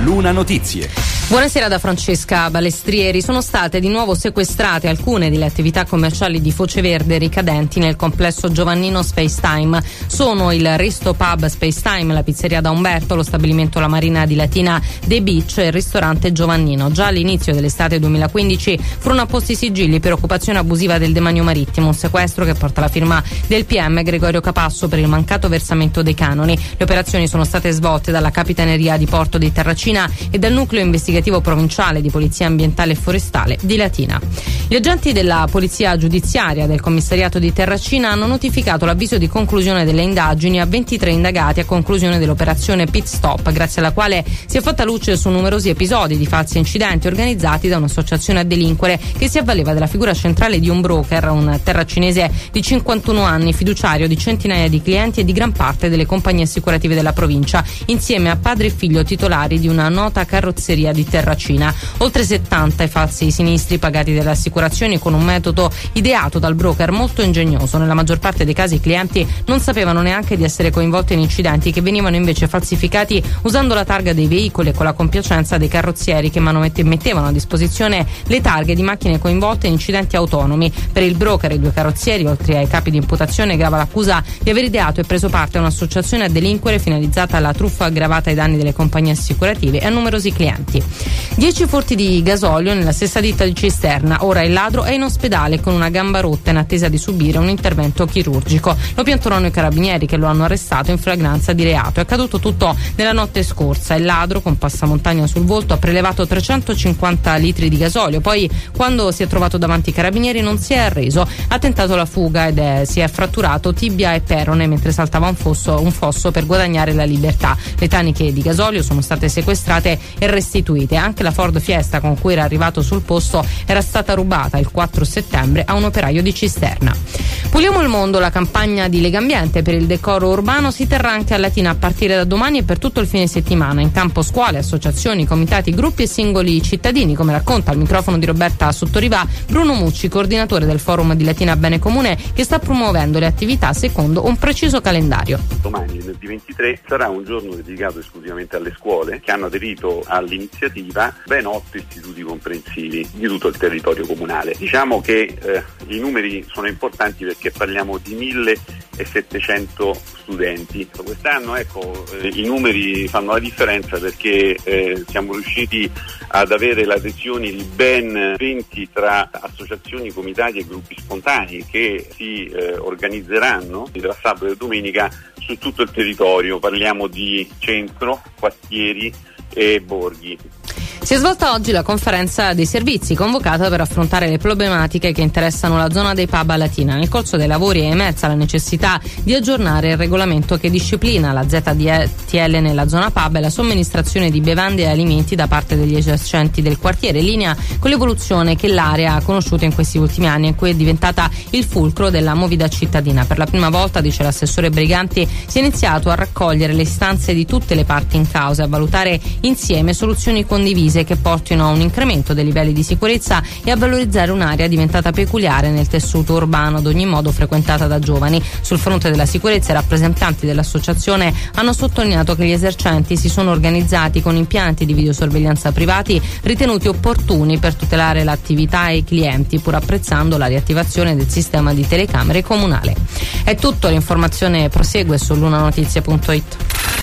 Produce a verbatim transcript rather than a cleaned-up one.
Luna Notizie. Buonasera da Francesca Balestrieri. Sono state di nuovo sequestrate alcune delle attività commerciali di Foce Verde ricadenti nel complesso Giovannino Spacetime. Sono il Resto Pub Spacetime, la pizzeria da Umberto, lo stabilimento La Marina di Latina The Beach e il ristorante Giovannino. Già all'inizio dell'estate duemilaquindici furono apposti sigilli per occupazione abusiva del demanio marittimo, un sequestro che porta la firma del P M Gregorio Capasso per il mancato versamento dei canoni. Le operazioni sono state svolte dalla Capitaneria di Porto di Terracina e dal nucleo investigativo provinciale di Polizia Ambientale e Forestale di Latina. Gli agenti della Polizia Giudiziaria del Commissariato di Terracina hanno notificato l'avviso di conclusione delle indagini a ventitré indagati a conclusione dell'operazione Pit Stop, grazie alla quale si è fatta luce su numerosi episodi di falsi incidenti organizzati da un'associazione a delinquere che si avvaleva della figura centrale di un broker, un terracinese di cinquantuno anni, fiduciario di centinaia di clienti e di gran parte delle compagnie assicurative della provincia, insieme a padre e figlio titolari di una nota carrozzeria di Terracina. Oltre settanta i falsi sinistri pagati dalle assicurazioni con un metodo ideato dal broker molto ingegnoso. Nella maggior parte dei casi i clienti non sapevano neanche di essere coinvolti in incidenti che venivano invece falsificati usando la targa dei veicoli e con la compiacenza dei carrozzieri che mettevano a disposizione le targhe di macchine coinvolte in incidenti autonomi. Per il broker e i due carrozzieri, oltre ai capi di imputazione, grava l'accusa di aver ideato e preso parte a un'associazione a delinquere finalizzata alla truffa aggravata ai danni delle compagnie assicurative e a numerosi clienti. Dieci furti di gasolio nella stessa ditta di Cisterna. Ora il ladro è in ospedale con una gamba rotta in attesa di subire un intervento chirurgico. Lo piantarono i carabinieri che lo hanno arrestato in flagranza di reato. È accaduto tutto nella notte scorsa. Il ladro, con passamontagna sul volto, ha prelevato trecentocinquanta litri di gasolio. Poi, quando si è trovato davanti ai carabinieri, non si è arreso. Ha tentato la fuga ed è, si è fratturato tibia e perone mentre saltava un fosso, un fosso per guadagnare la libertà. Le taniche di gasolio sono state sequestrate e restituite. Anche la Ford Fiesta con cui era arrivato sul posto era stata rubata il quattro settembre a un operaio di Cisterna. Puliamo il mondo, la campagna di Legambiente per il decoro urbano si terrà anche a Latina a partire da domani e per tutto il fine settimana. In campo scuole, associazioni, comitati, gruppi e singoli cittadini, come racconta al microfono di Roberta Sottoriva Bruno Mucci, coordinatore del forum di Latina Bene Comune, che sta promuovendo le attività secondo un preciso calendario. Domani, venerdì ventitré, sarà un giorno dedicato esclusivamente alle scuole che hanno aderito all'iniziativa ben otto istituti comprensivi di tutto il territorio comunale. Diciamo che eh, i numeri sono importanti perché parliamo di millesettecento studenti. Quest'anno ecco eh, i numeri fanno la differenza perché eh, siamo riusciti ad avere le adesioni di ben venti tra associazioni, comitati e gruppi spontanei che si eh, organizzeranno tra sabato e domenica su tutto il territorio. Parliamo di centro, quartieri e borghi. Si è svolta oggi la conferenza dei servizi convocata per affrontare le problematiche che interessano la zona dei pub a Latina. Nel corso dei lavori è emersa la necessità di aggiornare il regolamento che disciplina la Z D T L nella zona pub e la somministrazione di bevande e alimenti da parte degli esercenti del quartiere, in linea con l'evoluzione che l'area ha conosciuto in questi ultimi anni in cui è diventata il fulcro della movida cittadina. Per la prima volta, dice l'assessore Briganti, si è iniziato a raccogliere le istanze di tutte le parti in causa e a valutare insieme soluzioni condivise che portino a un incremento dei livelli di sicurezza e a valorizzare un'area diventata peculiare nel tessuto urbano, ad ogni modo frequentata da giovani. Sul fronte della sicurezza, i rappresentanti dell'associazione hanno sottolineato che gli esercenti si sono organizzati con impianti di videosorveglianza privati ritenuti opportuni per tutelare l'attività e i clienti, pur apprezzando la riattivazione del sistema di telecamere comunale. È tutto, l'informazione prosegue su lunanotizie punto it.